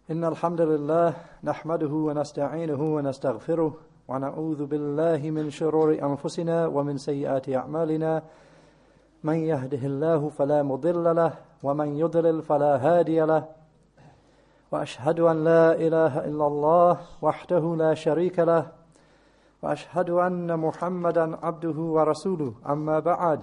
إن الحمد لله نحمده ونستعينه ونستغفره ونعوذ بالله من شرور أنفسنا ومن سيئات أعمالنا من يهده الله فلا مضل له ومن يضلل فلا هادي له وأشهد أن لا إله إلا الله وحده لا شريك له وأشهد أن محمدا عبده ورسوله أما بعد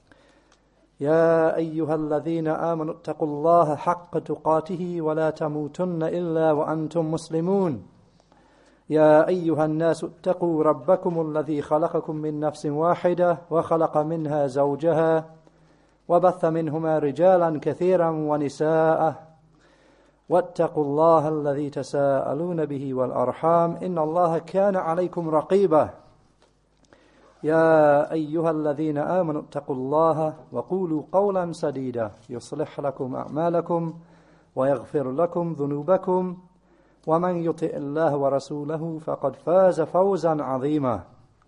يا أيها الذين آمنوا اتقوا الله حق تقاته ولا تموتن إلا وأنتم مسلمون يا أيها الناس اتقوا ربكم الذي خلقكم من نفس واحدة وخلق منها زوجها وبث منهما رجالا كثيرا ونساء واتقوا الله الذي تساءلون به والأرحام إن الله كان عليكم رقيبا يا أيها الذين آمنوا اتقوا الله وقولوا قولا سديدا يصلح لكم أعمالكم ويغفر لكم ذنوبكم ومن يطع الله ورسوله فقد فاز فوزا عظيما.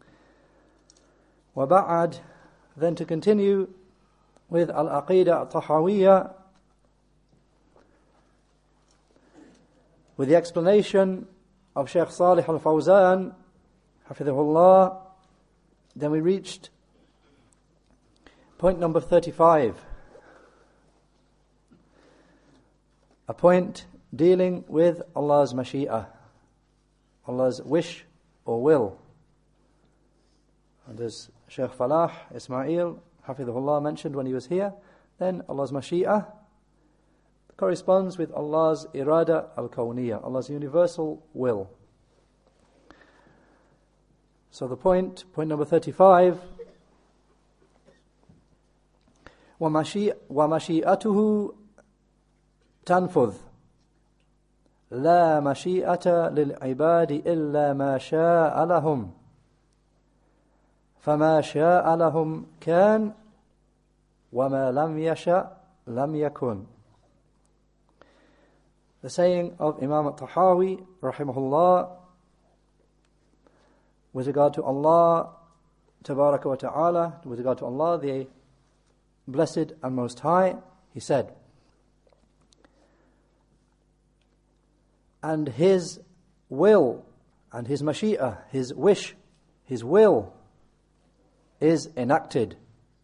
وبعد, then to continue with Al-Aqidah Tahawiyya, with the explanation of Shaykh Salih Al-Fawzan, Hafidhahullah. Then we reached point number 35, a point dealing with Allah's Mashi'ah, Allah's wish or will. And as Shaykh Falah Ismail, Hafidhullah, mentioned when he was here, then Allah's Mashi'ah corresponds with Allah's Irada al-Kawniyah, Allah's universal will. So the point number 35, وَمَشِيئَتُهُ تَنْفُذْ لَا مَشِيئَةَ لِلْعِبَادِ إِلَّا مَا شَاءَ لَهُمْ فَمَا شَاءَ لَهُمْ كَانَ وَمَا لَمْ يَشَأْ لَمْ يَكُنْ. The saying of Imam At-Tahawi, rahimahullah, with regard to Allah Tabaraka wa Ta'ala, with regard to Allah, the Blessed and Most High, he said, and His will and His Mashi'ah, His wish, His will is enacted,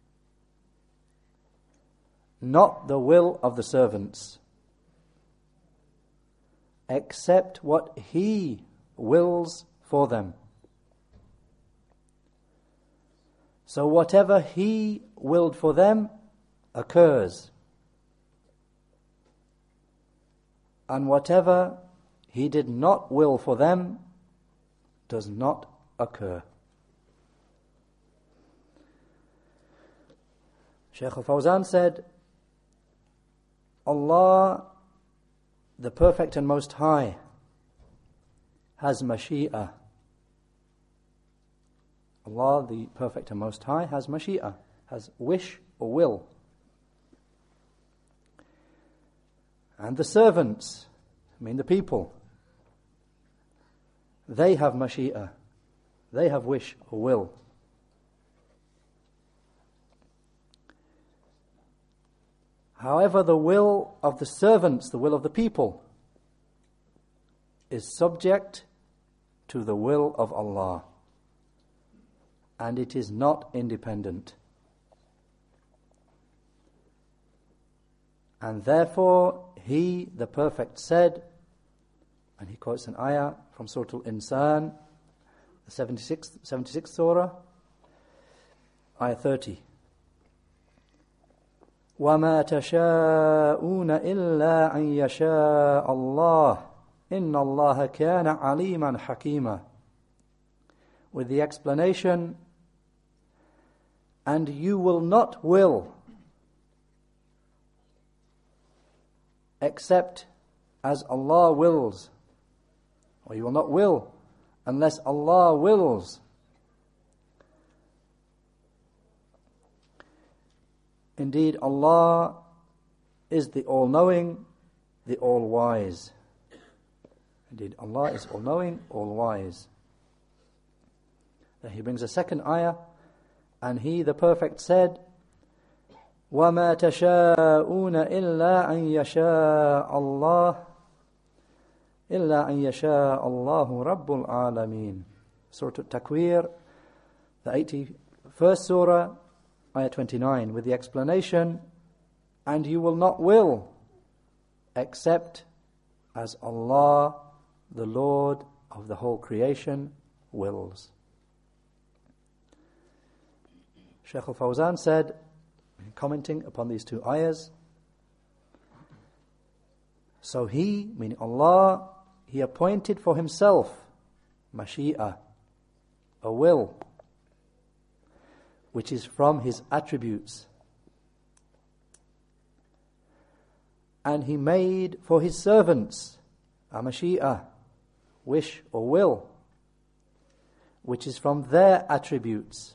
not the will of the servants, except what He wills for them. So whatever He willed for them occurs, and whatever He did not will for them does not occur. Shaykh Al-Fawzan said, Allah, the Perfect and Most High, has Mashi'ah. Allah, the Perfect and Most High, has Mashi'ah, has wish or will. And the servants, the people, they have Mashi'ah, they have wish or will. However, the will of the servants, the will of the people, is subject to the will of Allah, and it is not independent. And therefore, He, the Perfect, said, and he quotes an ayah from Surah Al-Insan, the 76th surah, ayah 30. وَمَا تَشَاءُونَ إِلَّا أَن يَشَاءَ اللَّهُ إِنَّ اللَّهَ كَانَ عَلِيمًا حَكِيمًا. With the explanation, and you will not will except as Allah wills, or you will not will unless Allah wills. Indeed, Allah is the all-knowing, the all-wise. Indeed, Allah is all-knowing, all-wise. Then he brings a second ayah, and He, the Perfect, said, وَمَا تَشَاءُونَ إِلَّا أَن يَشَاءَ اللَّهُ إِلَّا أَن يَشَاءَ اللَّهُ رَبُّ الْعَالَمِينَ. Surah At-Takwir, the 81st surah, ayah 29, with the explanation, and you will not will except as Allah, the Lord of the whole creation, wills. Shaykh al-Fawzan said, commenting upon these two ayahs, so He, meaning Allah, He appointed for Himself mashi'ah, a will, which is from His attributes. And He made for His servants a mashi'ah, wish or will, which is from their attributes.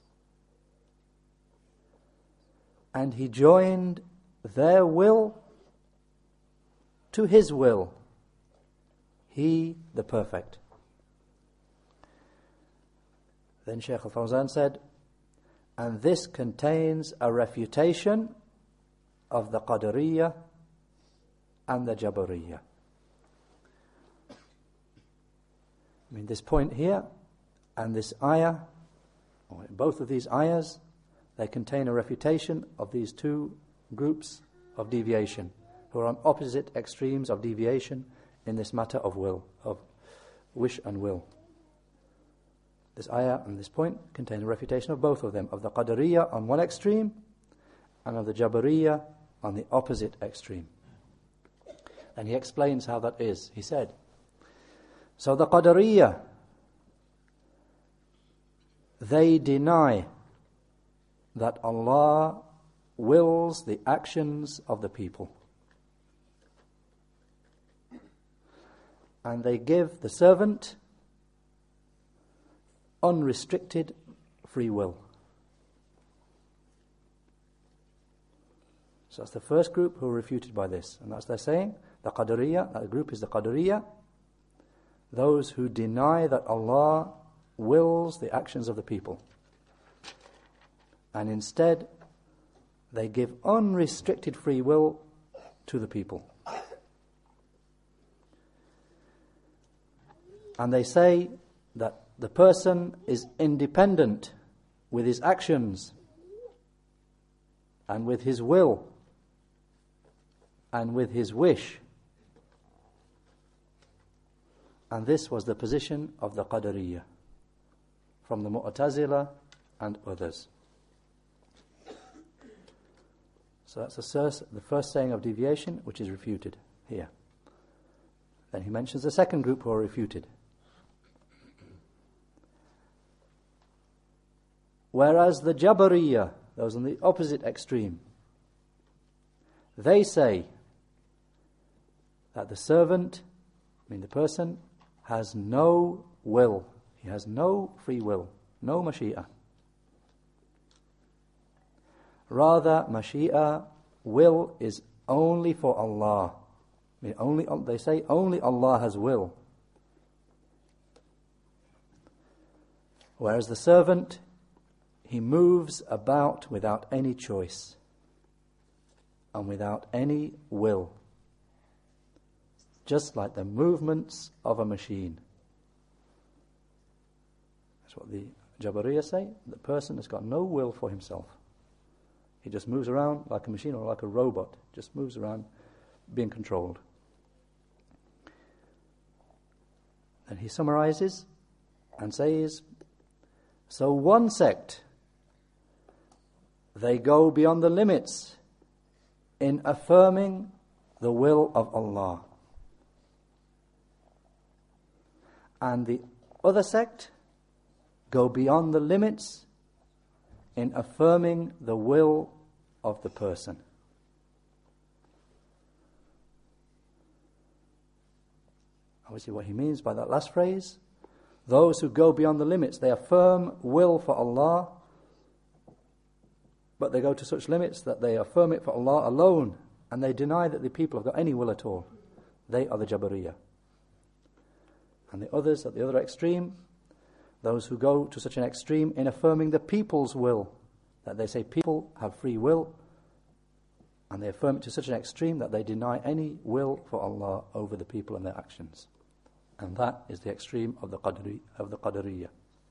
And He joined their will to His will, He the Perfect. Then Shaykh al-Fawzan said, and this contains a refutation of the Qadariyah and the Jabariyah. I mean, this point here and this ayah, or both of these ayahs, they contain a refutation of these two groups of deviation, who are on opposite extremes of deviation in this matter of will, of wish and will. This ayah and this point contain a refutation of both of them, of the Qadariyah on one extreme and of the Jabariyah on the opposite extreme. And he explains how that is. He said, so the Qadariyah, they deny that Allah wills the actions of the people. And they give the servant unrestricted free will. So that's the first group who are refuted by this. And that's they're saying, the Qadariyah, that group is the Qadariyah, those who deny that Allah wills the actions of the people. And instead, they give unrestricted free will to the people. And they say that the person is independent with his actions and with his will and with his wish. And this was the position of the Qadariyah from the Mu'tazila and others. So that's the first saying of deviation, which is refuted here. Then he mentions the second group who are refuted. Whereas the Jabariyah, those on the opposite extreme, they say that the servant, I mean the person, has no will. He has no free will, no mashi'ah. Rather, mashi'ah, will, is only for Allah. I mean, they say only Allah has will. Whereas the servant, he moves about without any choice and without any will, just like the movements of a machine. That's what the Jabariyah say. The person has got no will for himself. He just moves around like a machine or like a robot, just moves around being controlled. And he summarizes and says, so one sect, they go beyond the limits in affirming the will of Allah. And the other sect go beyond the limits in affirming the will of the person. Obviously what he means by that last phrase, those who go beyond the limits, they affirm will for Allah, but they go to such limits that they affirm it for Allah alone, and they deny that the people have got any will at all. They are the Jabariyah. And the others at the other extreme, those who go to such an extreme in affirming the people's will, that they say people have free will, And they affirm it to such an extreme that they deny any will for Allah over the people and their actions. And that is the extreme of the Qadariyah.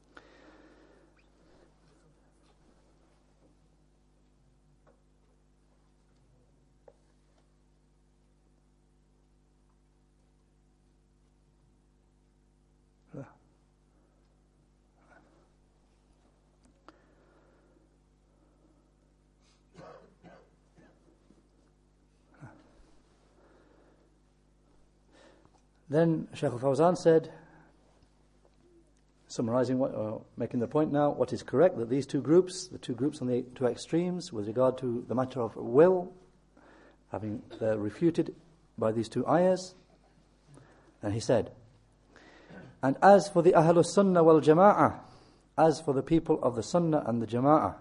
Then Shaykh al-Fawzan said, summarizing making the point now, what is correct, that these two groups, the two groups on the two extremes with regard to the matter of will, they're refuted by these two ayahs. And he said, and as for the Ahlus Sunnah wal Jama'ah, as for the people of the Sunnah and the Jama'ah,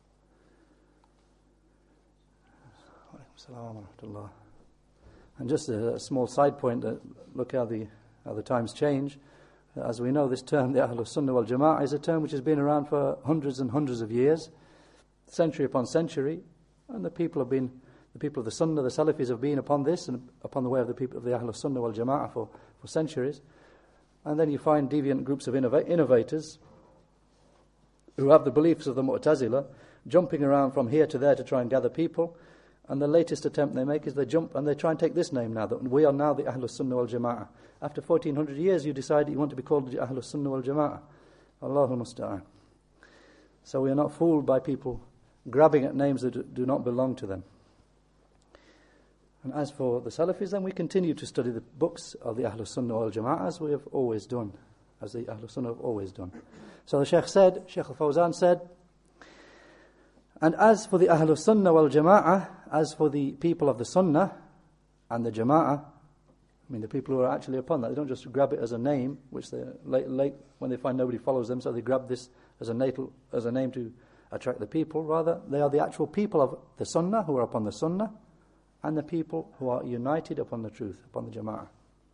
and just a small side point, look how the times change. As we know, this term, the Ahlus Sunnah wal Jama'ah, is a term which has been around for hundreds and hundreds of years, century upon century, and the people of the Sunnah, the Salafis, have been upon this and upon the way of the people of the Ahlus Sunnah wal Jama'ah for centuries. And then you find deviant groups of innovators who have the beliefs of the Mu'tazila, jumping around from here to there to try and gather people. And the latest attempt they make is they jump and they try and take this name now, that we are now the Ahlus Sunnah wal Jama'ah. After 1400 years, you decide you want to be called the Ahlus Sunnah wal Jama'ah. Allahu musta'an. So we are not fooled by people grabbing at names that do not belong to them. And as for the Salafis, then we continue to study the books of the Ahlus Sunnah wal Jama'ah as we have always done, as the Ahlus Sunnah have always done. So the Shaykh al-Fawzan said, and as for the Ahlus Sunnah wal Jama'ah, as for the people of the Sunnah and the Jama'ah, the people who are actually upon that, they don't just grab it as a name, which they late when they find nobody follows them, so they grab this as a name to attract the people. Rather, they are the actual people of the Sunnah who are upon the Sunnah, and the people who are united upon the truth, upon the Jama'ah.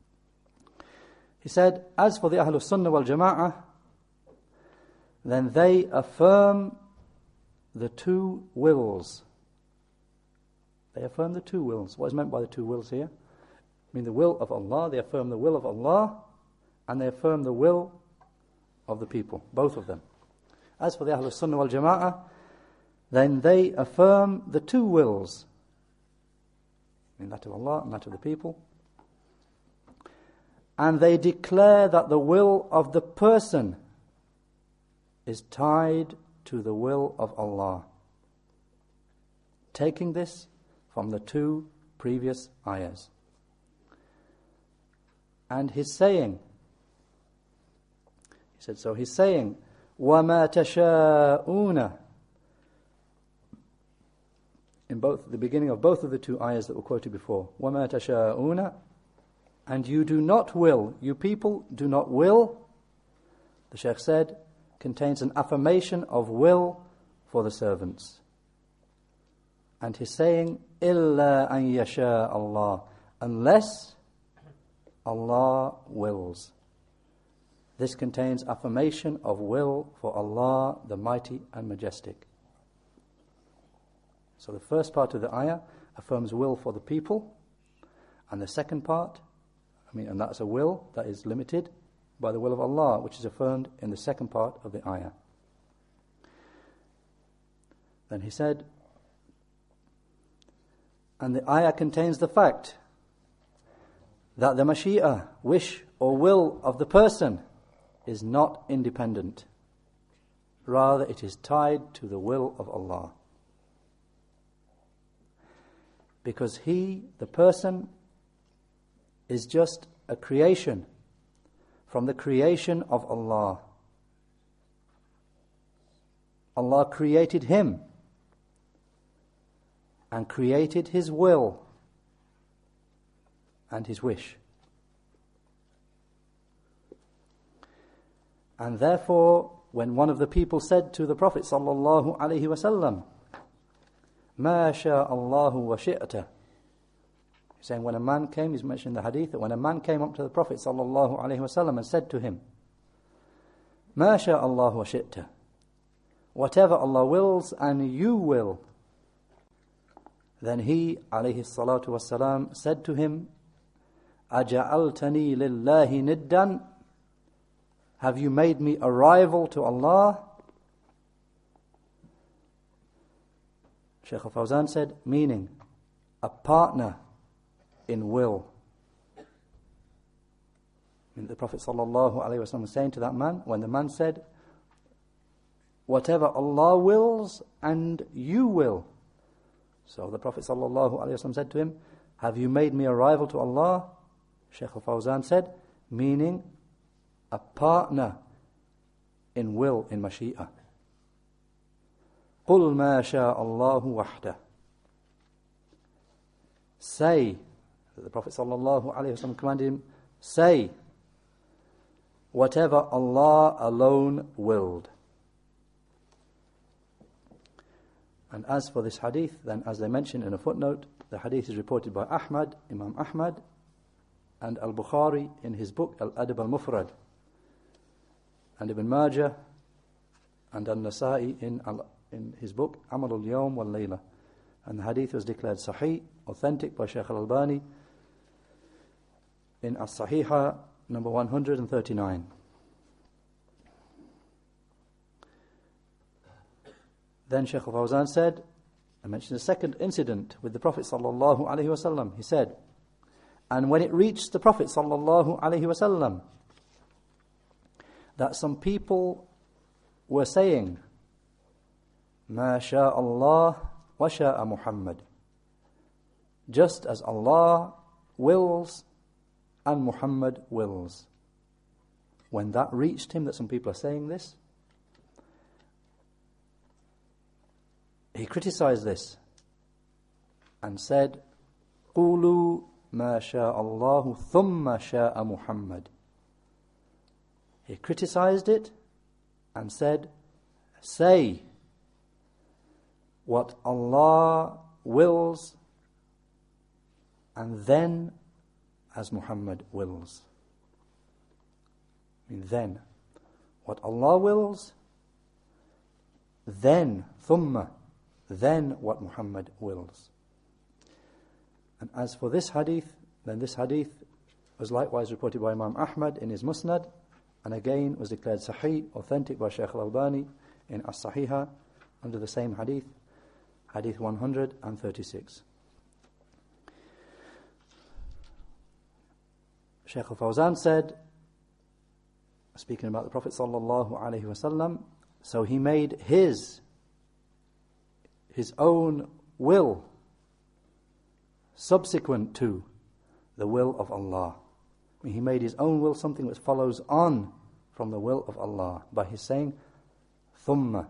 He said, as for the Ahlus Sunnah wal Jama'ah, then they affirm the two wills. They affirm the two wills. What is meant by the two wills here? The will of Allah. They affirm the will of Allah, and they affirm the will of the people, both of them. As for the Ahlus Sunnah wal Jama'ah, then they affirm the two wills, that of Allah and that of the people, and they declare that the will of the person is tied to the will of Allah, taking this from the two previous ayahs. And he's saying, وَمَا تَشَاءُونَ, in both the beginning of both of the two ayahs that were quoted before, وَمَا تَشَاءُونَ, and you do not will, you people do not will, the Shaykh said, contains an affirmation of will for the servants. And he's saying, إِلَّا أَن يَشَاءَ اللَّهُ, unless Allah wills. This contains affirmation of will for Allah, the Mighty and Majestic. So the first part of the ayah affirms will for the people, and the second part, and that's a will that is limited by the will of Allah, which is affirmed in the second part of the ayah. Then he said, and the ayah contains the fact that the mashi'ah, wish or will of the person, is not independent. Rather, it is tied to the will of Allah. Because he, the person, is just a creation from the creation of Allah. Allah created him and created his will and his wish. And therefore, when one of the people said to the Prophet sallallahu alaihi wasallam, "Ma sha Allahu wa shi'ta," he's saying when a man came, he's mentioned in the hadith that when a man came up to the Prophet sallallahu alaihi wasallam and said to him, "Ma sha Allahu wa shi'ta," whatever Allah wills and you will, Then he, alayhi salatu wassalam, said to him, أَجَعَلْتَنِي لِلَّهِ نِدًّا? Have you made me a rival to Allah? Shaykh al-Fawzan said, meaning a partner in will. The Prophet ﷺ was saying to that man, when the man said, whatever Allah wills and you will. So the Prophet ﷺ said to him, have you made me a rival to Allah? Shaykh al-Fawzan said, meaning a partner in will, in mashi'ah. قُلْ مَا شَاءَ اللَّهُ وَحْدَهُ. Say, the Prophet ﷺ commanded him, say, whatever Allah alone willed. And as for this hadith, then as they mentioned in a footnote, the hadith is reported by Ahmad, Imam Ahmad, and Al-Bukhari in his book Al-Adab Al-Mufrad, and Ibn Majah and Al-Nasa'i in his book Amal Al-Yawm Wal-Layla. And the hadith was declared Sahih, authentic by Shaykh Al-Albani in As-Sahiha number 139. Then Shaykh al-Fawzan said, I mentioned a second incident with the Prophet sallallahu alaihi wasallam. He said, and when it reached the Prophet sallallahu alaihi wasallam that some people were saying, Ma sha Allah wa sha'a Muhammad, just as Allah wills and Muhammad wills. When that reached him, that some people are saying this, he criticized this and said, قُولُوا مَا شَاءَ اللَّهُ ثُمَّ شَاءَ Muhammad. He criticized it and said, say what Allah wills and then as Muhammad wills. Then what Allah wills, then ثُمَّ, then what Muhammad wills. And as for this hadith, then this hadith was likewise reported by Imam Ahmad in his Musnad, and again was declared Sahih, authentic by Shaykh Al-Albani in As-Sahiha under the same hadith, hadith 136. Shaykh Al-Fawzan said, speaking about the Prophet sallallahu alaihi wasallam, so he made his own will subsequent to the will of Allah. He made his own will something which follows on from the will of Allah by his saying, ثُمَّ.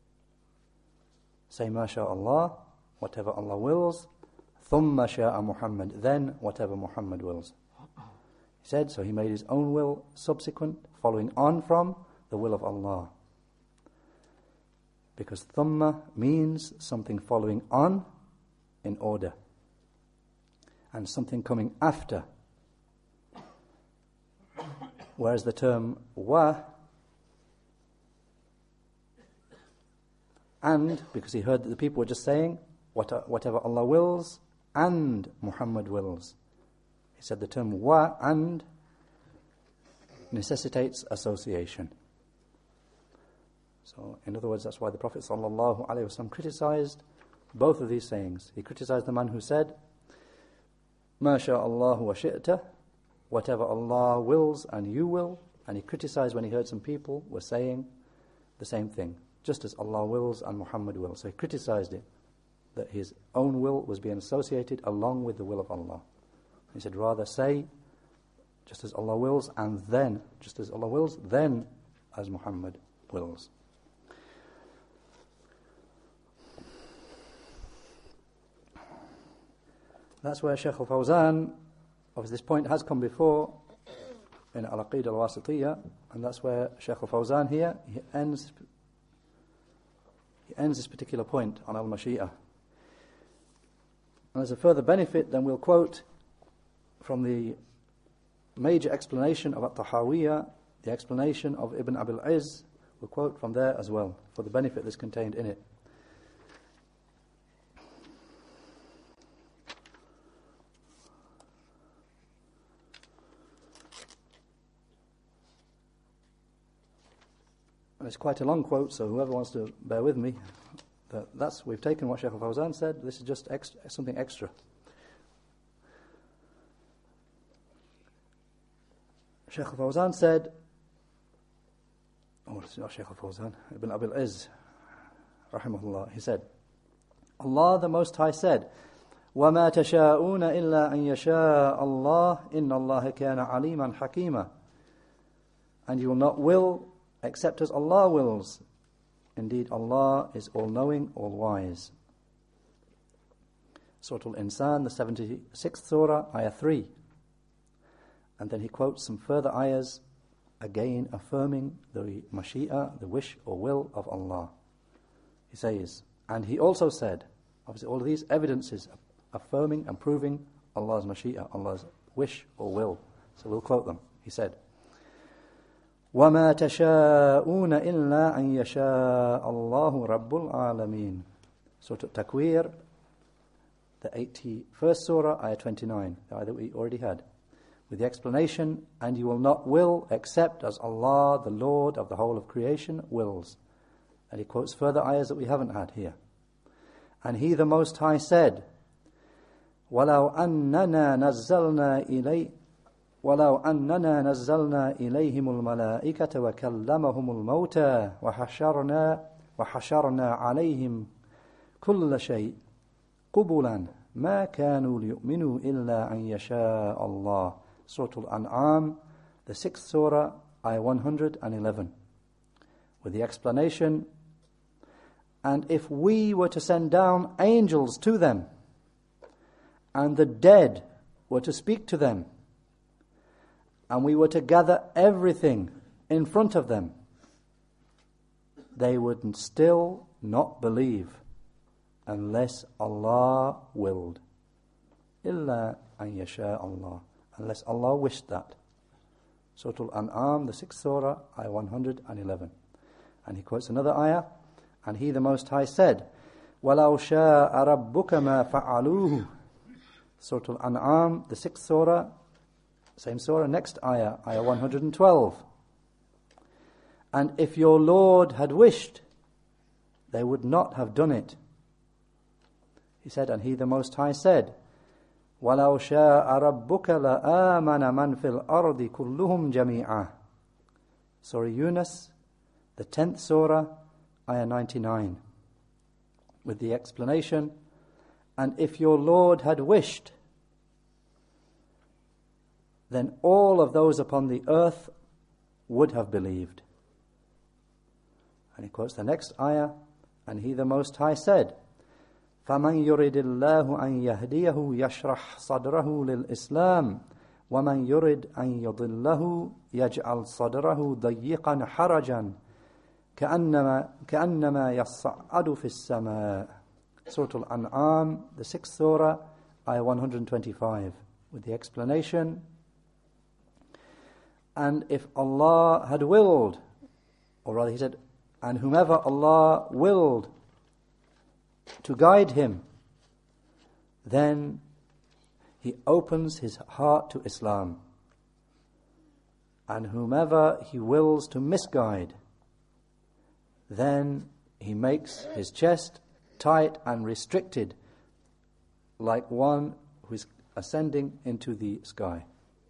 Say, Ma sha Allah, whatever Allah wills, ثُمَّ شَاءَ Muhammad, then whatever Muhammad wills. He said, so he made his own will subsequent, following on from the will of Allah. Because thumma means something following on in order, and something coming after. Whereas the term wa, and, because he heard that the people were just saying, whatever Allah wills and Muhammad wills. He said the term wa and necessitates association. So, in other words, that's why the Prophet ﷺ criticized both of these sayings. He criticized the man who said, Ma sha Allah wa shi'ta, whatever Allah wills and you will. And he criticized when he heard some people were saying the same thing, just as Allah wills and Muhammad wills. So he criticized it, that his own will was being associated along with the will of Allah. He said, rather say, just as Allah wills, and then, just as Allah wills, then as Muhammad wills. That's where Shaykh al-Fawzan, of this point has come before in Al-Aqidah al-Wasitiyya, and that's where Shaykh al-Fawzan here, he ends this particular point on al-Mashi'ah. And as a further benefit, then we'll quote from the major explanation of At-Tahawiyya, the explanation of Ibn Abil Izz. We'll quote from there as well, for the benefit that's contained in it. It's quite a long quote, so whoever wants to bear with me, we've taken what Shaykh al-Fawzan said. This is just something extra. Shaykh al-Fawzan said, it's not Shaykh al-Fawzan, Ibn Abil Izz, rahimahullah, he said, Allah the Most High said, وَمَا تَشَاءُونَ إِلَّا أَن يَشَاءَ اللَّهُ إِنَّ اللَّهَ كَانَ عَلِيمًا حَكِيمًا. And you will not will except as Allah wills. Indeed, Allah is all-knowing, all-wise. Surah Al-Insan, the 76th surah, ayah 3. And then he quotes some further ayahs, again affirming the mashi'a, the wish or will of Allah. He says, and he also said, obviously all of these evidences affirming and proving Allah's mashi'a, Allah's wish or will. So we'll quote them. He said, وَمَا تَشَاءُونَ إِلَّا أَن يَشَاءَ اللَّهُ رَبُّ الْعَالَمِينَ. Surah Takwir, the 81st surah, ayah 29, the ayah that we already had, with the explanation, and you will not will except as Allah, the Lord of the whole of creation, wills. And he quotes further ayahs that we haven't had here. And He the Most High said, وَلَوْ أَنَّنَا نَزَّلْنَا إِلَيْهِمُ الْمَلَائِكَةَ وَكَلَّمَهُمُ الْمَوْتَى وَحَشَرْنَا عَلَيْهِمْ كُلَّ شَيْءٍ قُبُلًا مَا كَانُوا لِيُؤْمِنُوا إِلَّا أَن يَشَاءَ اللَّهُ. Surah Al-An'am, the 6th surah, ayah 111. With the explanation, and if we were to send down angels to them, and the dead were to speak to them, and we were to gather everything in front of them, they would still not believe unless Allah willed. Illa an yasha Allah. Unless Allah wished that. Surah Al-An'am, the 6th surah, ayah 111. And he quotes another ayah, and He the Most High said, وَلَوْ شَاءَ رَبُّكَ مَا فَعَلُوهُ. Surah Al-An'am, the 6th surah, same surah, next ayah, ayah 112. And if your Lord had wished, they would not have done it. He said, and He the Most High said, وَلَوْ شَاءَ رَبُّكَ لَآمَنَ مَنْ فِي الْأَرْضِ كُلُّهُمْ جَمِيعًا. Surah Yunus, the 10th surah, ayah 99. With the explanation, and if your Lord had wished, then all of those upon the earth would have believed. And he quotes the next ayah, and He the Most High said, فَمَنْ يُرِدِ اللَّهُ أَنْ يَهْدِيَهُ يَشْرَحْ صَدْرَهُ لِلْإِسْلَامِ وَمَنْ يُرِدْ أَنْ يُضِلَّهُ يَجْعَلْ صَدْرَهُ ضَيِّقًا حَرَجًا كَأَنَّمَا يَصَّعَّدُ فِي السَّمَاءِ. Surah Al-An'am, the 6th surah, ayah 125. With the explanation, and if Allah had willed, or rather he said, and whomever Allah willed to guide him, then He opens his heart to Islam. And whomever He wills to misguide, then He makes his chest tight and restricted, like one who is ascending into the sky.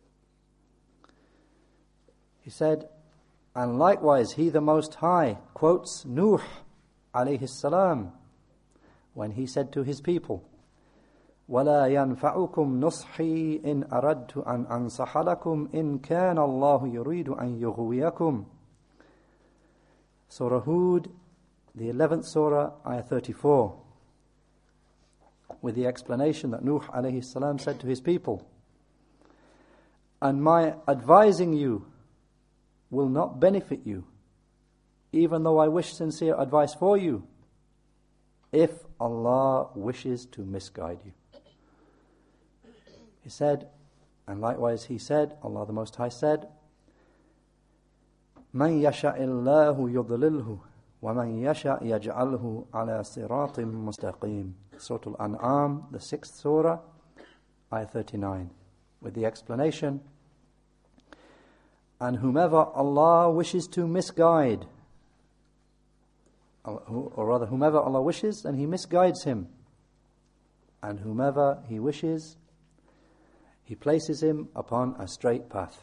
He said, and likewise He the Most High quotes Nuh alayhi salam, when he said to his people, وَلَا يَنْفَعُكُمْ نُصْحِي إِنْ أَرَدْتُ أَنْ أَنْصَحَ لَكُمْ إِنْ كَانَ اللَّهُ يُرِيدُ أَنْ يُغْوِيَكُمْ. Surah Hud, the 11th surah, ayah 34. With the explanation that Nuh alayhi salam said to his people, and my advising you will not benefit you, even though I wish sincere advice for you, if Allah wishes to misguide you. He said, and likewise He said, Allah the Most High said, مَنْ يَشَاءِ اللَّهُ يُضْلِلْهُ وَمَنْ يَشَاء يَجْعَلْهُ عَلَى صِرَاطٍ مُسْتَقِيمٍ. Surah Al-An'am, the 6th surah, ayah 39. With the explanation, and whomever Allah wishes to misguide, or rather whomever Allah wishes, then He misguides him. And whomever He wishes, He places him upon a straight path.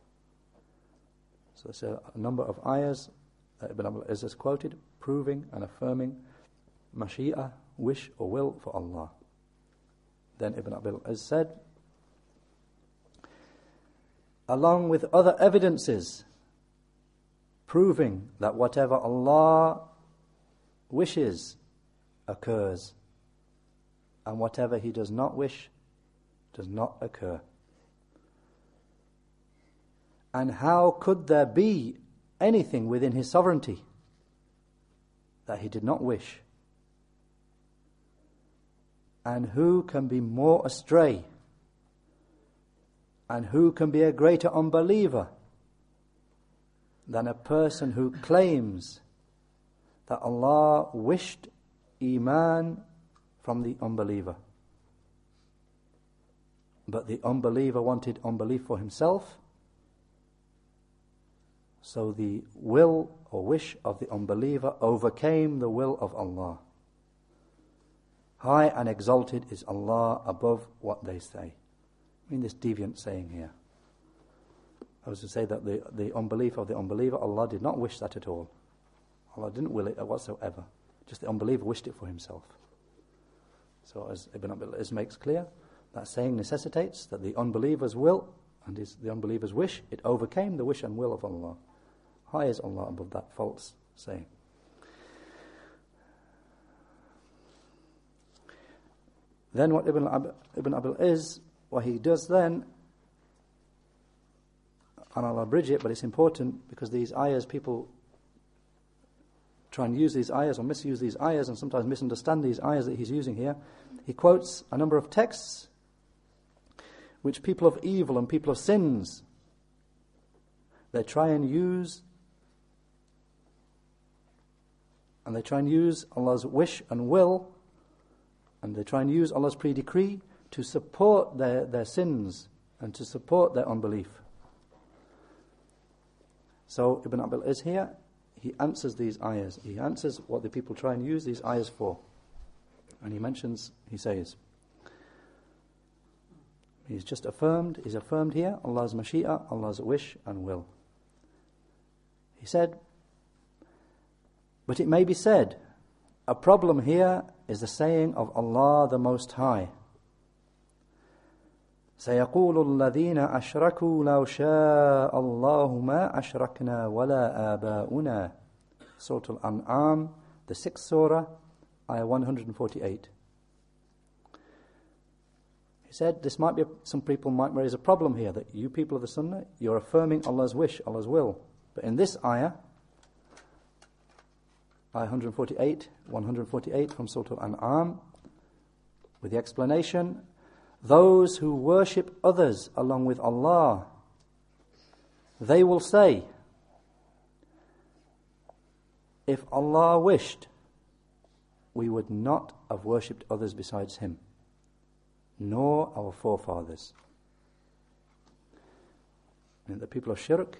So there's a number of ayahs that Ibn Abil Izz has quoted, proving and affirming mashi'ah, wish or will for Allah. Then Ibn Abil Izz said, along with other evidences proving that whatever Allah wishes occurs, and whatever He does not wish does not occur. And how could there be anything within His sovereignty that He did not wish? And who can be more astray? And who can be a greater unbeliever than a person who claims that Allah wished Iman from the unbeliever, but the unbeliever wanted unbelief for himself, so the will or wish of the unbeliever overcame the will of Allah. High and exalted is Allah above what they say. I mean, this deviant saying here. I was to say that the unbelief of the unbeliever, Allah did not wish that at all. Allah didn't will it whatsoever. Just the unbeliever wished it for himself. So as Ibn Abil Izz makes clear, that saying necessitates that the unbeliever's will and the unbeliever's wish, it overcame the wish and will of Allah. High is Allah above that false saying. Then what Ibn Abil Izz, what he does then, and I'll abridge it, but it's important because these ayahs, people try and use these ayahs or misuse these ayahs and sometimes misunderstand these ayahs that he's using here. He quotes a number of texts which people of evil and people of sins, they try and use Allah's wish and will, and they try and use Allah's pre-decree to support their sins and to support their unbelief. So Ibn Abil Izz here, he answers these ayahs. He answers what the people try and use these ayahs for. And he says, he's affirmed here Allah's mashi'ah, Allah's wish and will. He said, but it may be said, a problem here is the saying of Allah the Most High. سيقول الذين أشركوا لو شاء الله ما أشركنا ولا آباؤنا. Surah Al-An'am, the 6th surah, ayah 148. He said, some people might raise a problem here, that you people of the Sunnah, you're affirming Allah's wish, Allah's will. But in this ayah 148 from Surah Al-An'am, with the explanation, those who worship others along with Allah, they will say, if Allah wished, we would not have worshipped others besides Him, nor our forefathers. And the people of shirk,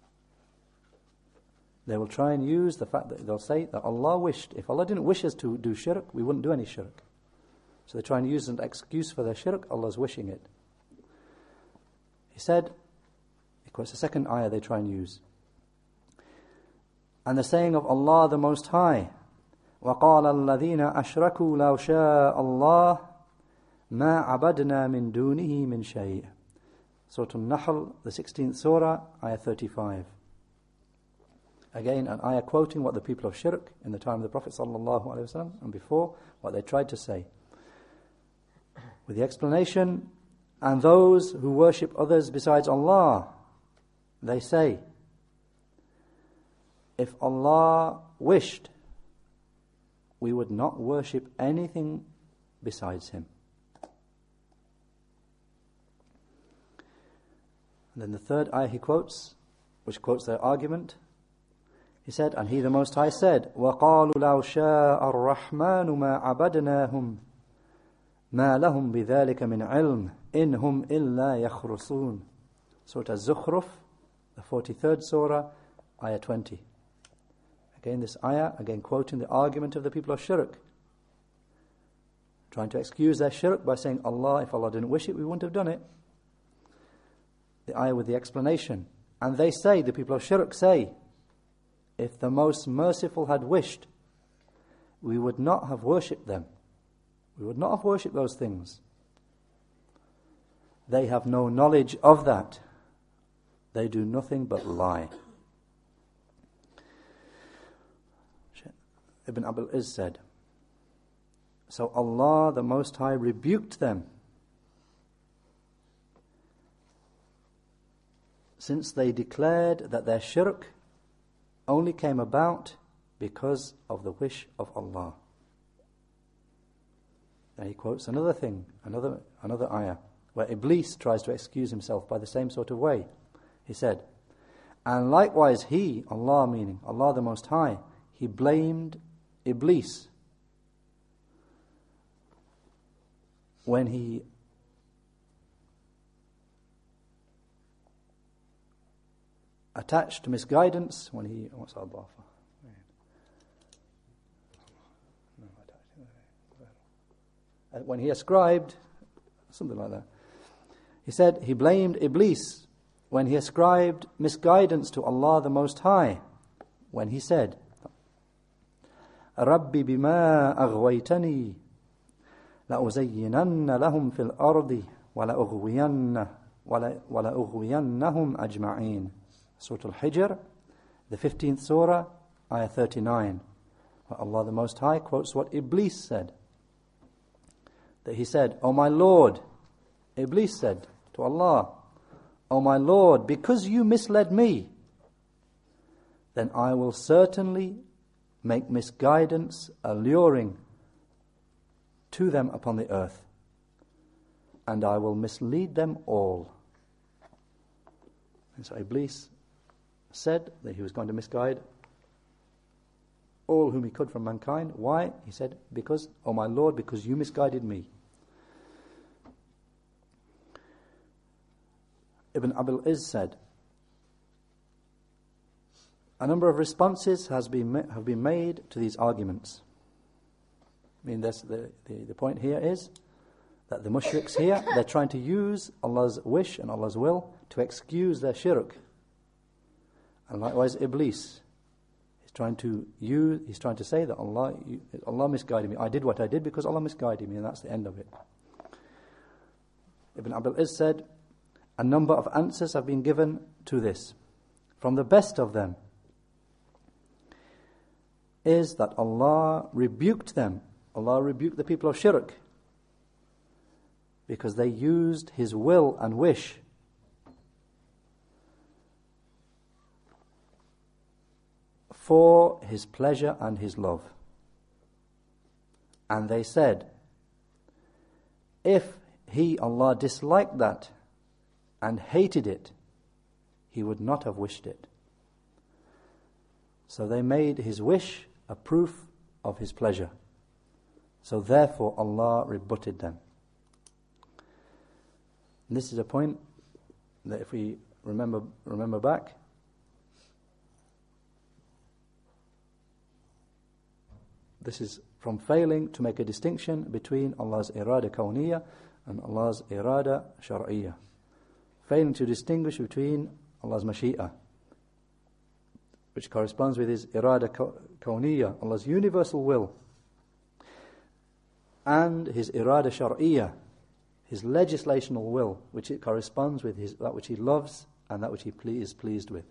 they will try and use the fact that they'll say that Allah wished. If Allah didn't wish us to do shirk, we wouldn't do any shirk. So they try and use an excuse for their shirk, Allah's wishing it. He said, of course, the second ayah they try and use. And the saying of Allah the Most High, وَقَالَ الَّذِينَ أَشْرَكُوا لَوْ شَاءَ اللَّهُ مَا عَبَدْنَا مِن دُونِهِ مِن شَيْءٍ. Surah Al-Nahl, the 16th surah, ayah 35. Again, an ayah quoting what the people of shirk in the time of the Prophet ﷺ and before, what they tried to say. With the explanation, and those who worship others besides Allah, they say, if Allah wished, we would not worship anything besides Him. And then the third ayah he quotes, which quotes their argument, he said, and He the Most High said, وَقَالُوا لَوْ شَاءَ الرَّحْمَنُ مَا عَبَدْنَاهُمْ مَا لَهُمْ بِذَلِكَ مِنْ عِلْمٍ إِنْ هُمْ إِلَّا يَخْرُصُونَ. Surah Az-Zukhruf, the 43rd surah, ayah 20. Again, this ayah, again quoting the argument of the people of shirk, trying to excuse their shirk by saying, Allah, if Allah didn't wish it, we wouldn't have done it. The ayah with the explanation. And they say, the people of shirk say, if the most merciful had wished, we would not have worshipped them. We would not have worshipped those things. They have no knowledge of that. They do nothing but lie. Ibn Abil Izz said, so Allah the Most High rebuked them, since they declared that their shirk only came about because of the wish of Allah. Then he quotes another thing, another ayah, where Iblis tries to excuse himself by the same sort of way. He said, and likewise he, Allah meaning Allah the Most High, he blamed Iblis when he attached misguidance, when he, what's our bafa? When he ascribed, something like that. He said he blamed Iblis when he ascribed misguidance to Allah the Most High, when he said, رَبِّ بِمَا أَغْوَيْتَنِي لَأُزَيِّنَنَّ لَهُمْ فِي الْأَرْضِ وَلَأُغْوِيَنَّهُمْ أَجْمَعِينَ. Surah Al-Hijr, the 15th surah, ayah 39. Where Allah the Most High quotes what Iblis said. That he said, O my Lord, Iblis said to Allah, O my Lord, because you misled me, then I will certainly make misguidance alluring to them upon the earth, and I will mislead them all. And so Iblis said that he was going to misguide all whom he could from mankind. Why? He said, because, O my Lord, because you misguided me. Ibn Abil Izz said, a number of responses have been made to these arguments. I mean, the point here is that the mushriks here, they're trying to use Allah's wish and Allah's will to excuse their shirk. And likewise Iblis, he's trying to say that Allah misguided me. I did what I did because Allah misguided me, and that's the end of it. Ibn Abil Izz said, a number of answers have been given to this. From the best of them is that Allah rebuked them. Allah rebuked the people of shirk because they used His will and wish for His pleasure and His love. And they said, if He, Allah, disliked that and hated it, He would not have wished it. So they made His wish a proof of His pleasure. So therefore Allah rebutted them. And this is a point that if we remember back, this is from failing to make a distinction between Allah's irada kawniyya and Allah's irada shar'iyya. Failing to distinguish between Allah's mashi'ah, which corresponds with His irada kawniyya, Allah's universal will, and His irada shar'iyya, His legislational will, which it corresponds with that which He loves and that which He is pleased with.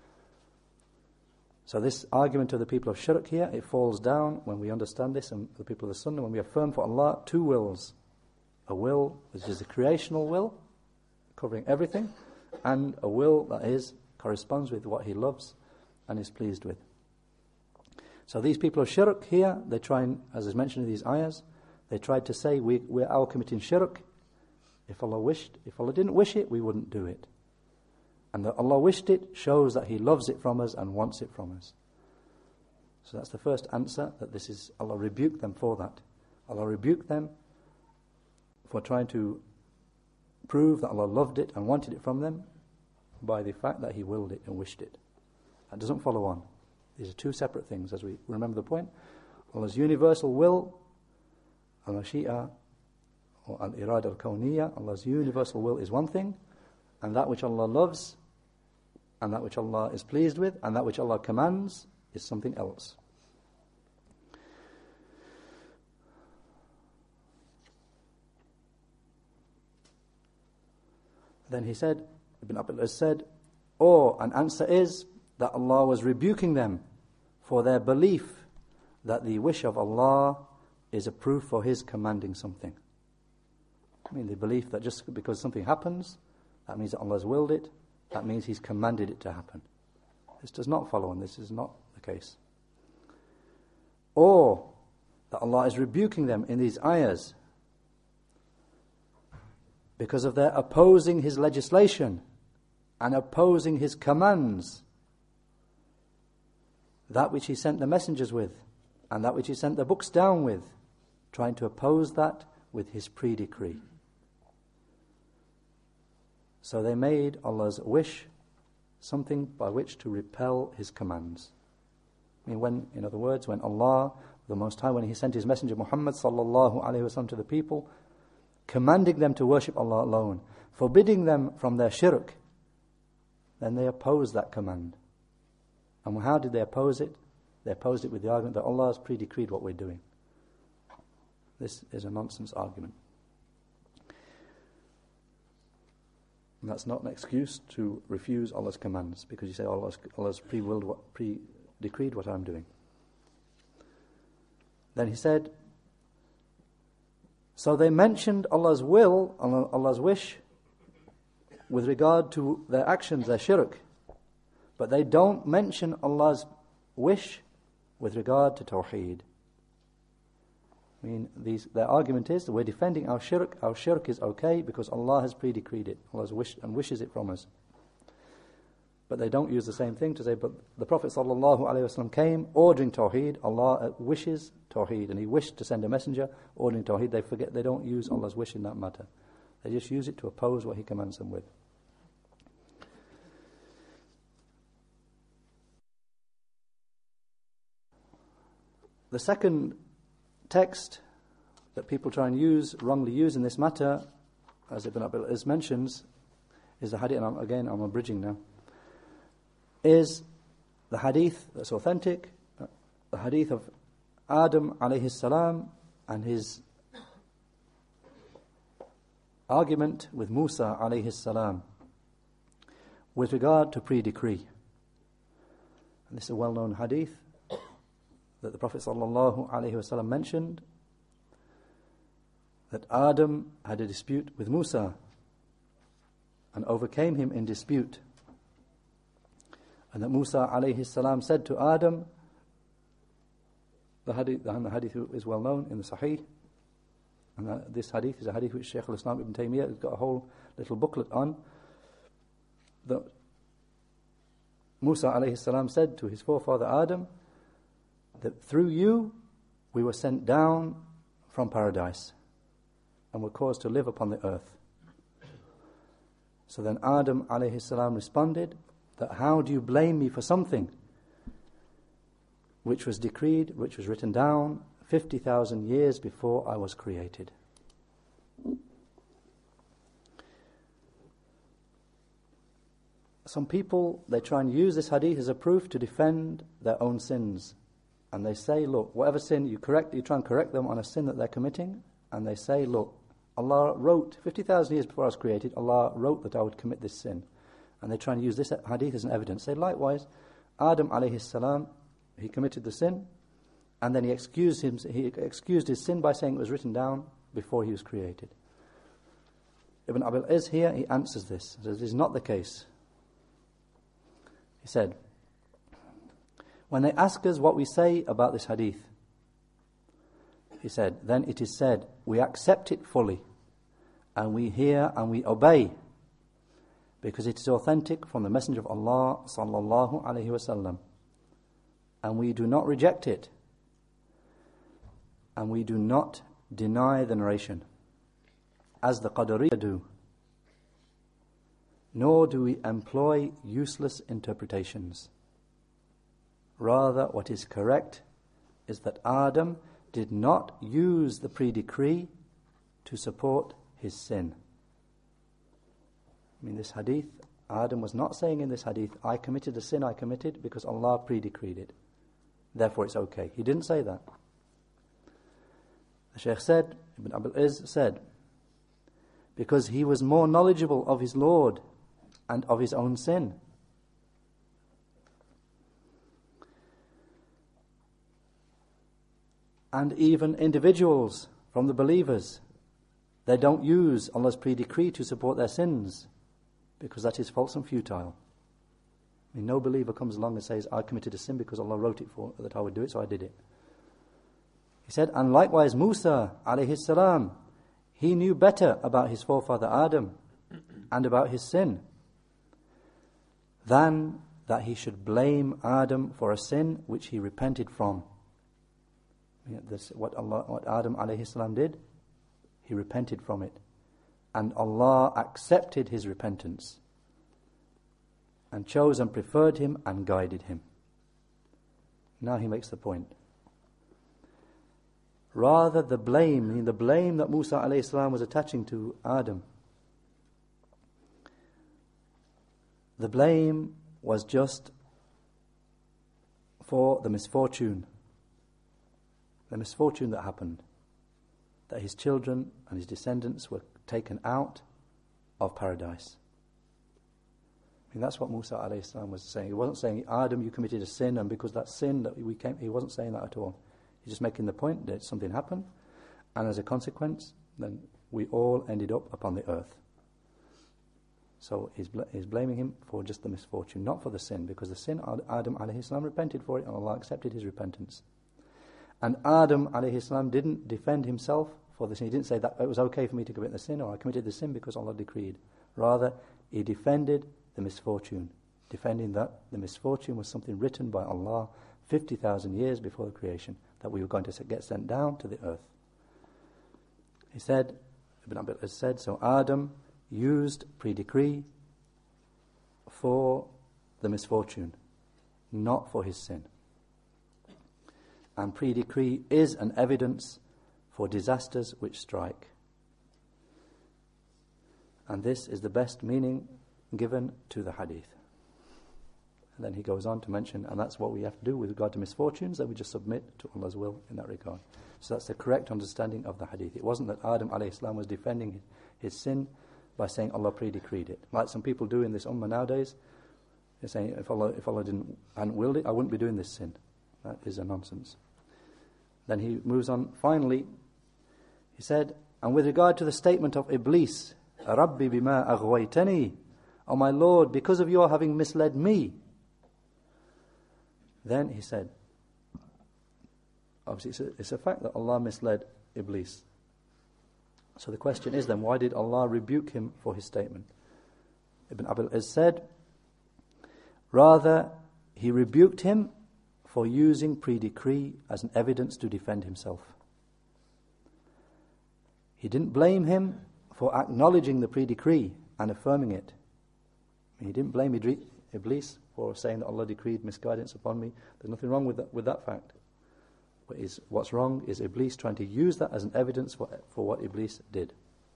So this argument of the people of shirk here, it falls down when we understand this, and the people of the Sunnah, when we affirm for Allah two wills. A will which is the creational will, covering everything, and a will that corresponds with what He loves and is pleased with. So these people of shirk here, they try and, as is mentioned in these ayahs, they tried to say we're all committing shirk. If Allah didn't wish it, we wouldn't do it. And that Allah wished it shows that He loves it from us and wants it from us. So that's the first answer, that this is, Allah rebuked them for that. Allah rebuked them for trying to prove that Allah loved it and wanted it from them by the fact that He willed it and wished it. That doesn't follow on. These are two separate things, as we remember the point. Allah's universal will, al-mashi'a, or al-irada al-kawniyya, Allah's universal will is one thing, and that which Allah loves, and that which Allah is pleased with, and that which Allah commands is something else. Then he said, Ibn Abil Iz said, or an answer is that Allah was rebuking them for their belief that the wish of Allah is a proof for His commanding something. I mean, the belief that just because something happens, that means that Allah has willed it, that means He's commanded it to happen. This does not follow, and this is not the case. Or that Allah is rebuking them in these ayahs because of their opposing His legislation and opposing His commands, that which He sent the messengers with and that which He sent the books down with, trying to oppose that with His pre-decree. So they made Allah's wish something by which to repel His commands. I mean, when, in other words, when Allah, the Most High, when He sent His messenger Muhammad sallallahu alaihi wasallam to the people, commanding them to worship Allah alone, forbidding them from their shirk, then they opposed that command. And how did they oppose it? They opposed it with the argument that Allah has pre-decreed what we're doing. This is a nonsense argument. And that's not an excuse to refuse Allah's commands, because you say Allah's pre-decreed what I'm doing. Then he said, so they mentioned Allah's will, Allah's wish, with regard to their actions, their shirk, but they don't mention Allah's wish with regard to Tawheed. I mean, their argument is that we're defending our shirk is okay because Allah has pre-decreed it, Allah has wished and wishes it from us. But they don't use the same thing to say, but the Prophet ﷺ came ordering Tawheed, Allah wishes Tawheed, and He wished to send a messenger ordering Tawheed. They don't use Allah's wish in that matter. They just use it to oppose what He commands them with. The second text that people try and wrongly use in this matter, as Ibn Abil Iz mentions, is the hadith, and again I'm abridging now, is the hadith that's authentic, the hadith of Adam alayhi salam and his argument with Musa alayhi salam with regard to pre-decree. And this is a well-known hadith that the Prophet sallallahu alaihi wasallam mentioned, that Adam had a dispute with Musa and overcame him in dispute, and that Musa alayhi salam said to Adam, the hadith is well known in the Sahih, and this hadith is a hadith which Shaykh al-Islam Ibn Taymiyyah has got a whole little booklet on, that Musa alayhi salam said to his forefather Adam that through you we were sent down from paradise and were caused to live upon the earth. So then Adam alayhi salam responded that how do you blame me for something which was decreed, which was written down 50,000 years before I was created? Some people, they try and use this hadith as a proof to defend their own sins. And they say, look, whatever sin you try and correct them on a sin that they're committing, and they say, look, Allah wrote, 50,000 years before I was created, Allah wrote that I would commit this sin. And they try and use this hadith as an evidence. Say, likewise, Adam alayhi salam, he committed the sin, and then he excused his sin by saying it was written down before he was created. Ibn Abil Iz here, he answers this. He says, this is not the case. He said, when they ask us what we say about this hadith, he said, then it is said, we accept it fully, and we hear and we obey, because it is authentic from the Messenger of Allah sallallahu alaihi wasallam, and we do not reject it, and we do not deny the narration, as the Qadariyya do, nor do we employ useless interpretations. Rather, what is correct is that Adam did not use the pre-decree to support his sin. In this hadith, Adam was not saying in this hadith, I committed a sin I committed because Allah pre-decreed it. Therefore it's okay. He didn't say that. The Shaykh said, Ibn Abil Izz said, because he was more knowledgeable of his Lord and of his own sin. And even individuals from the believers, they don't use Allah's pre-decree to support their sins, because that is false and futile. I mean, no believer comes along and says, I committed a sin because Allah wrote it for that I would do it, so I did it. He said, and likewise Musa alayhi salam, he knew better about his forefather Adam and about his sin than that he should blame Adam for a sin which he repented from. What Adam alayhi salam did, he repented from it. And Allah accepted his repentance and chose and preferred him and guided him. Now he makes the point. Rather the blame that Musa alayhi salam was attaching to Adam, the blame was just for the misfortune that happened, that his children and his descendants were taken out of paradise. I mean, that's what Musa alayhi salam was saying. He wasn't saying, Adam, you committed a sin, and because that sin that we came, he wasn't saying that at all. He's just making the point that something happened, and as a consequence, then we all ended up upon the earth. So he's blaming him for just the misfortune, not for the sin, because the sin, Adam alayhi salam repented for it, and Allah accepted his repentance. And Adam alayhi salam didn't defend himself for the sin. He didn't say that it was okay for me to commit the sin, or I committed the sin because Allah decreed. Rather, he defended the misfortune, defending that the misfortune was something written by Allah 50,000 years before the creation, that we were going to get sent down to the earth. He said, Ibn Abil has said, so Adam used pre-decree for the misfortune, not for his sin. And pre-decree is an evidence for disasters which strike. And this is the best meaning given to the hadith. And then he goes on to mention, and that's what we have to do with regard to misfortunes, that we just submit to Allah's will in that regard. So that's the correct understanding of the hadith. It wasn't that Adam alayhi salam was defending his sin by saying Allah pre-decreed it. Like some people do in this ummah nowadays, they're saying, if Allah hadn't willed it, I wouldn't be doing this sin. That is a nonsense. Then he moves on. Finally, he said, and with regard to the statement of Iblis, Rabbi bima aghwaytani, O my Lord, because of your having misled me. Then he said, obviously it's a fact that Allah misled Iblis. So the question is then, why did Allah rebuke him for his statement? Ibn Abil Izz said, rather, he rebuked him for using pre-decree as an evidence to defend himself. He didn't blame him for acknowledging the pre-decree and affirming it. He didn't blame Iblis for saying that Allah decreed misguidance upon me. There's nothing wrong with that fact. What's wrong is Iblis trying to use that as an evidence for what Iblis did.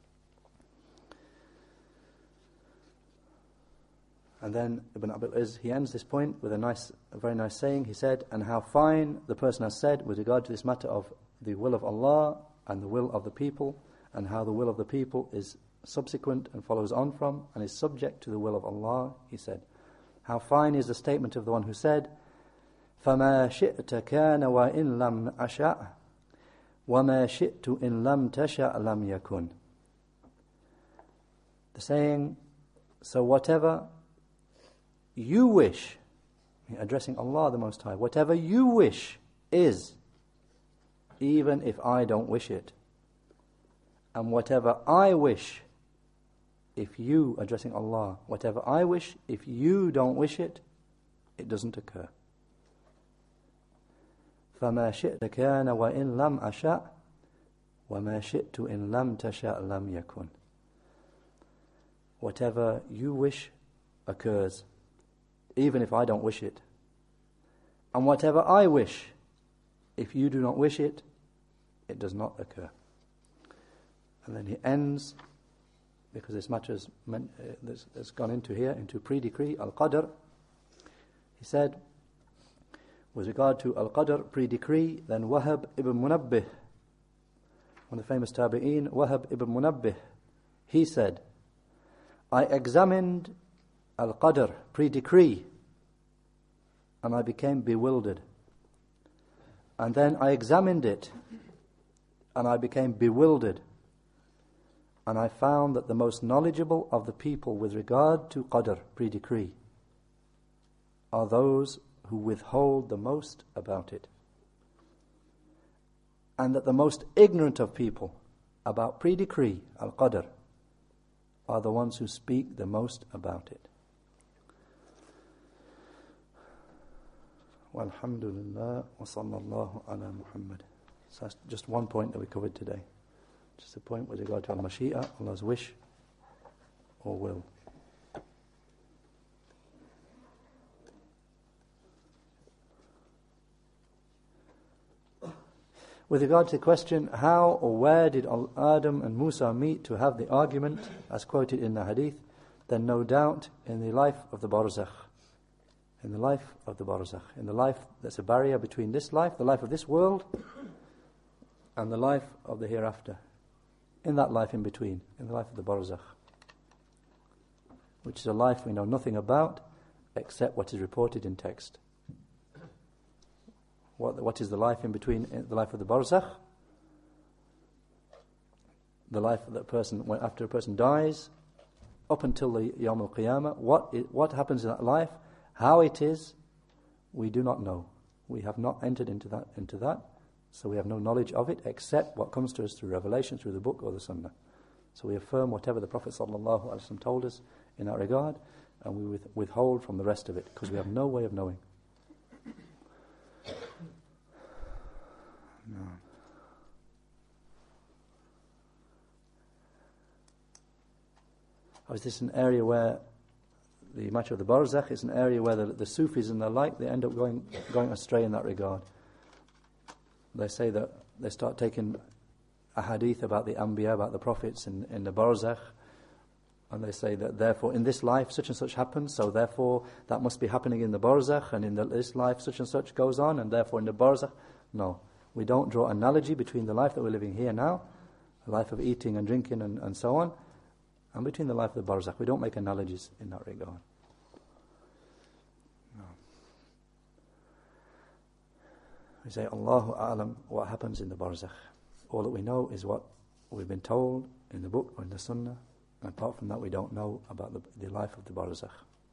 And then Ibn Abil Izz, he ends this point with a very nice saying. He said, and how fine the person has said with regard to this matter of the will of Allah and the will of the people, and how the will of the people is subsequent and follows on from and is subject to the will of Allah. He said, how fine is the statement of the one who said, فَمَا شِئْتَ كَانَ وَإِن لَمْ أَشَأْ وَمَا شِئْتُ إِن لَمْ تَشَأْ لَمْ يَكُنْ. The saying, so whatever you wish, addressing Allah the Most High, whatever you wish is, even if I don't wish it. And whatever I wish, if you, addressing Allah, whatever I wish, if you don't wish it, it doesn't occur. فَمَا شِئْتَ كَانَ وَإِن لَمْ أَشَأْ وَمَا شِئْتُ إِن لَمْ تَشَأْ لَمْ يَكُنْ. Whatever you wish occurs, even if I don't wish it. And whatever I wish, if you do not wish it, it does not occur. And then he ends, because this matter has gone into here, into pre-decree, al-qadr. He said, with regard to al-qadr, pre-decree, then Wahab ibn Munabbih, one of the famous tabi'een, Wahab ibn Munabbih, he said, I examined al-qadr, pre-decree, and I became bewildered. And then I examined it, and I became bewildered. And I found that the most knowledgeable of the people with regard to qadr, pre-decree, are those who withhold the most about it. And that the most ignorant of people about pre-decree, al-qadr, are the ones who speak the most about it. Walhamdulillah wa sallallahu ala Muhammad. So that's just one point that we covered today. Just a point with regard to al-mashi'a, Allah's wish or will. With regard to the question, how or where did Adam and Musa meet to have the argument, as quoted in the hadith, then no doubt in the life of the barzakh. In the life of the barzakh. In the life that's a barrier between this life, the life of this world, and the life of the hereafter. In that life in between, in the life of the barzakh. Which is a life we know nothing about, except what is reported in text. What is the life in between the life of the barzakh? The life of that person, after a person dies, up until the Yawm al-Qiyamah, what happens in that life, how it is, we do not know. We have not entered into that, so we have no knowledge of it except what comes to us through revelation, through the book or the sunnah. So we affirm whatever the Prophet ﷺ told us in that regard, and we withhold from the rest of it, because we have no way of knowing. No. Is this an area where the matter of the barzakh is an area where the Sufis and the like, they end up going astray in that regard? They say that they start taking a hadith about the Anbiya, about the prophets in the barzakh, and they say that therefore in this life such and such happens, so therefore that must be happening in the barzakh, and in this life such and such goes on, and therefore in the barzakh. No. We don't draw analogy between the life that we're living here now, the life of eating and drinking and so on, and between the life of the barzakh. We don't make analogies in that regard. No. We say, Allahu A'lam, what happens in the barzakh. All that we know is what we've been told in the book or in the sunnah, and apart from that we don't know about the life of the barzakh.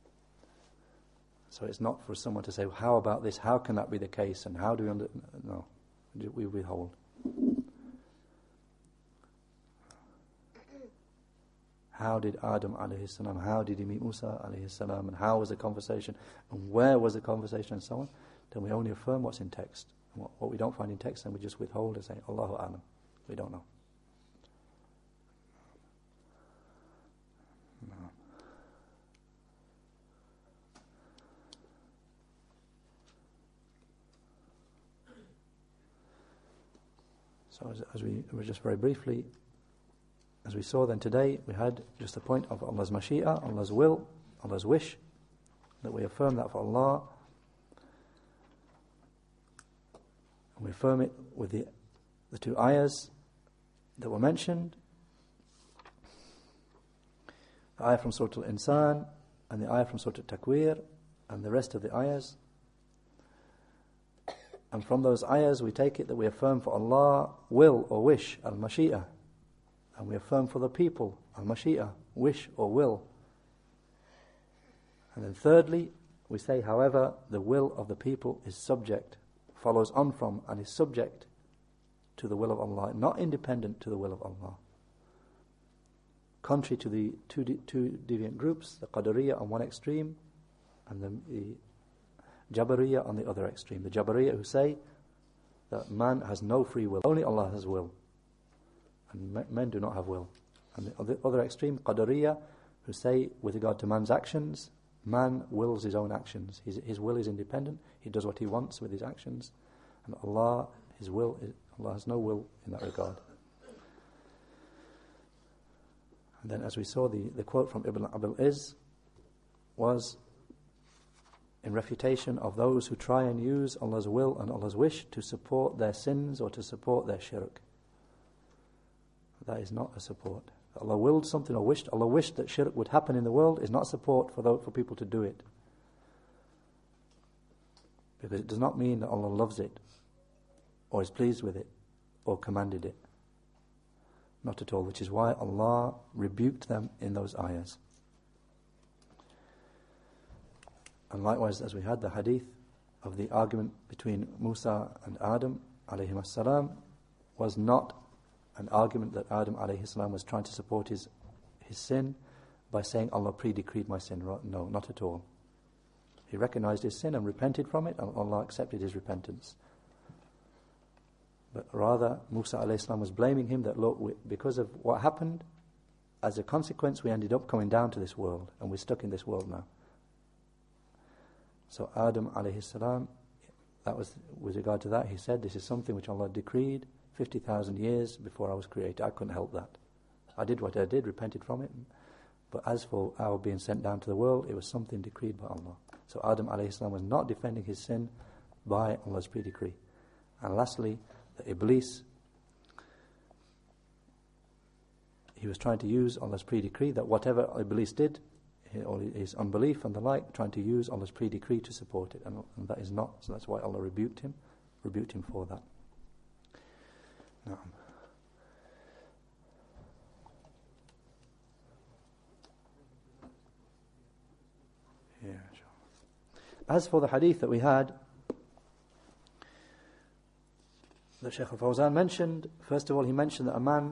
So it's not for someone to say, how about this, how can that be the case, and how do we no. We withhold. How did Adam alayhi salam, how did he meet Musa alayhi salam, and how was the conversation, and where was the conversation, and so on? Then we only affirm what's in text. And what we don't find in text, then we just withhold and say, Allahu A'lam. We don't know. No. So as we just very briefly, as we saw then today, we had just the point of Allah's mashi'a, Allah's will, Allah's wish, that we affirm that for Allah. And we affirm it with the two ayahs that were mentioned. The ayah from Surah Al-Insan and the ayah from Surah Al-Takwir and the rest of the ayahs. And from those ayahs we take it that we affirm for Allah will or wish, al-mashi'ah. And we affirm for the people, al-mashi'ah, wish or will. And then thirdly, we say, however, the will of the people is subject, follows on from and is subject to the will of Allah, not independent to the will of Allah. Contrary to the two deviant groups, the Qadariyah on one extreme and the Jabariyah on the other extreme. The Jabariyah who say that man has no free will, only Allah has will, and men do not have will. And the other extreme, Qadariyah, who say with regard to man's actions Man wills his own actions. His will is independent. He does what he wants with his actions. And Allah has no will in that regard. And then as we saw, the quote from Ibn Abil Izz was in refutation of those who try and use Allah's will and Allah's wish to support their sins or to support their shirk. That is not a support. Allah willed something or Allah wished that shirk would happen in the world is not support for people to do it. Because it does not mean that Allah loves it or is pleased with it or commanded it. Not at all, which is why Allah rebuked them in those ayahs. And likewise, as we had the hadith of the argument between Musa and Adam alayhim as-salam was not an argument that Adam alayhi salam was trying to support his sin by saying Allah pre-decreed my sin. No, not at all. He recognized his sin and repented from it, and Allah accepted his repentance. But rather, Musa alayhi salam was blaming him that, look, because of what happened, as a consequence we ended up coming down to this world, and we're stuck in this world now. So Adam alayhi salam, that was with regard to that, he said, this is something which Allah decreed 50,000 years before I was created. I couldn't help that. I did what I did, repented from it. But as for our being sent down to the world, it was something decreed by Allah. So Adam alayhi salam was not defending his sin by Allah's pre-decree. And lastly, the Iblis, he was trying to use Allah's pre-decree, that whatever Iblis did, or his unbelief and the like, trying to use Allah's pre-decree to support it, and that is not. So that's why Allah rebuked him for that. Now, yeah, sure. As for the hadith that we had, that Shaykh al-Fawzan mentioned, first of all he mentioned that a man,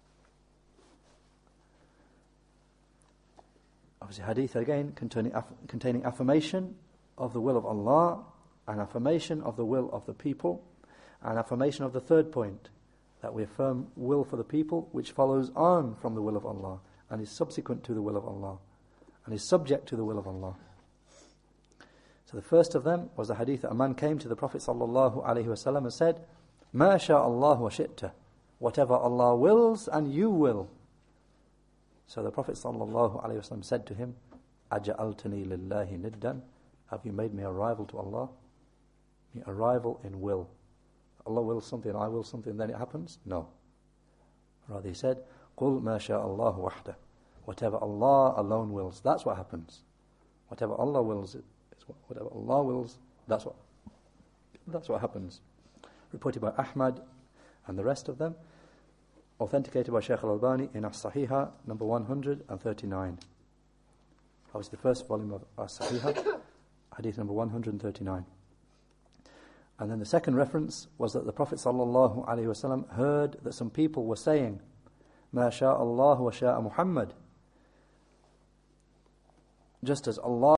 obviously hadith again containing affirmation of the will of Allah, and affirmation of the will of the people, and affirmation of the third point, that we affirm will for the people which follows on from the will of Allah and is subsequent to the will of Allah and is subject to the will of Allah. So the first of them was the hadith that a man came to the Prophet ﷺ and said, "Ma sha Allah wa shi'ta," whatever Allah wills and you will. So the Prophet ﷺ said to him, "Aja'altani lillahi niddan," have you made me a rival to Allah? A rival in will. Allah wills something, I will something, then it happens? No. Rather he said, "Qul ma sha Allah wahda," whatever Allah alone wills, that's what happens. Whatever Allah wills, whatever Allah wills, that's what happens. Reported by Ahmad and the rest of them, authenticated by Shaykh al-Albani in As-Sahiha number 139. That was the first volume of As-Sahiha, hadith number 139. And then the second reference was that the Prophet ﷺ heard that some people were saying, "Ma sha Allah wa sha Muhammad," just as Allah